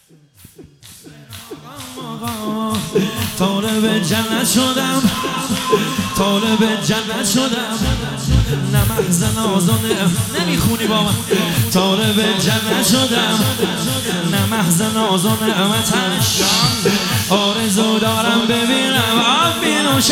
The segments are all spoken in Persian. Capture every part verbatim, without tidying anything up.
طالب جنت شدم، طالب جنت شدم، نه محزن آزانه نمیخونی با من. طالب جنت شدم، نه محزن آزانه وطنش. آرزو دارم ببینم آب بینوشد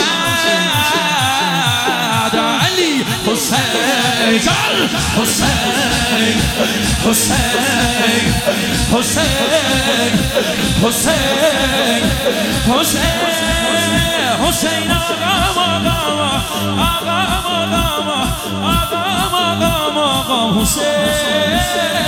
علی حسین حسین حسین حسین حسین حسین حسین آقا آقا آقا آقا آقا آقا آقا حسین.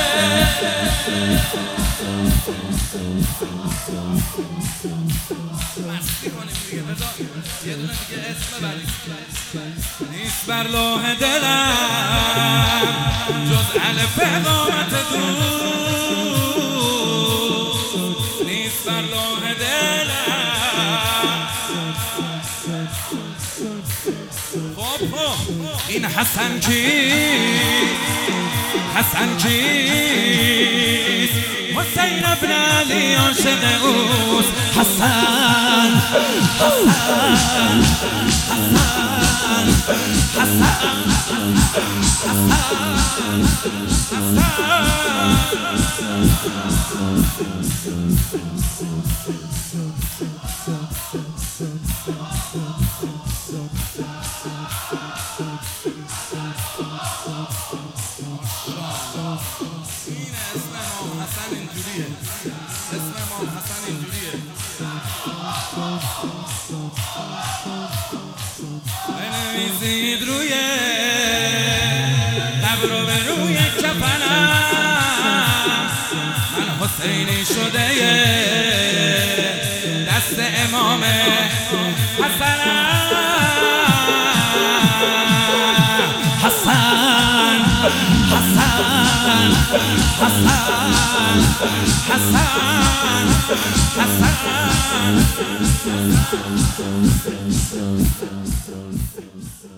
مستی کنیم دیگه، بذار یه دونه دیگه اسم بریم. نیست بر لوح دلم جز الف قامت دوست، نیست بر لوح دلم. خب خب این حسن کی؟ حسن کیست؟ حسین ابن علی عاشق اوست. حسن حسن حسن حسن حسن اینجوریه، اسم امام حسن اینجوریه. بنویسید روی قبر و به روی کفنم من حسینی شده دست امام حسنم. حسن حسن حسن حسن حسن حسن